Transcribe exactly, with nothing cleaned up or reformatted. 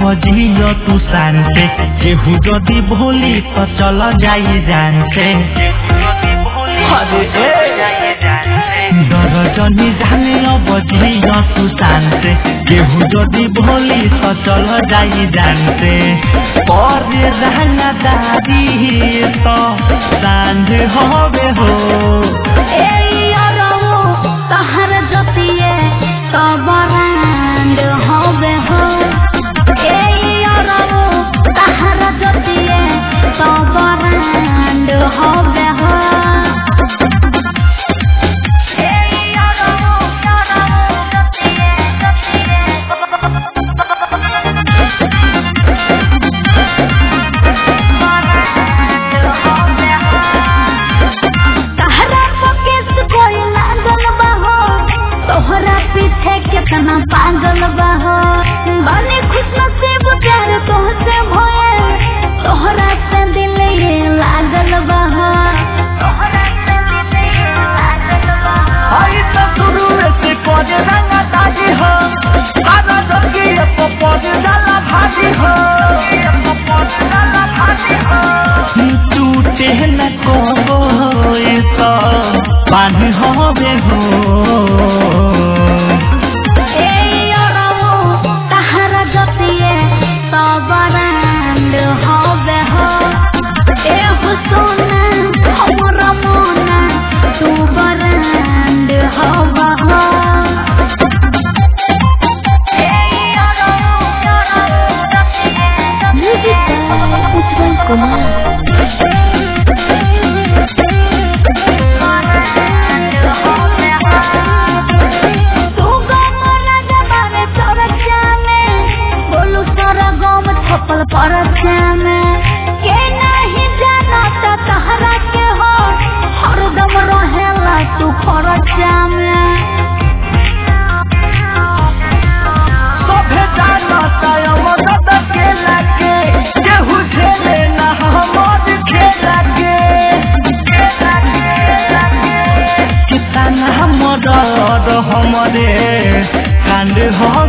बजियो तू शांते केहू जदि भोली तो चल जाई जानते डर जनी जाने बजियो तू शांते केहू जदि भोली तो चल जाई जानते पर रहनादारी तो सांझ होवे हो तहर जतिए तो बरांड होवे हो तहर जतिए तो बरांड होवे हो कितना पागल बहो बने खुश नसीब प्यार तोहसे भोए तोहरा से दिल ये लागल बहो तोहरा से दिल ये लागल बहो आई तो शुरू से कोज रंगा ताजी हो आधा जगी को पोज डाला भाजी हो को पोज डाला भाजी हो टूटे न को ये तो पानी होवे हो हमरे कांड हो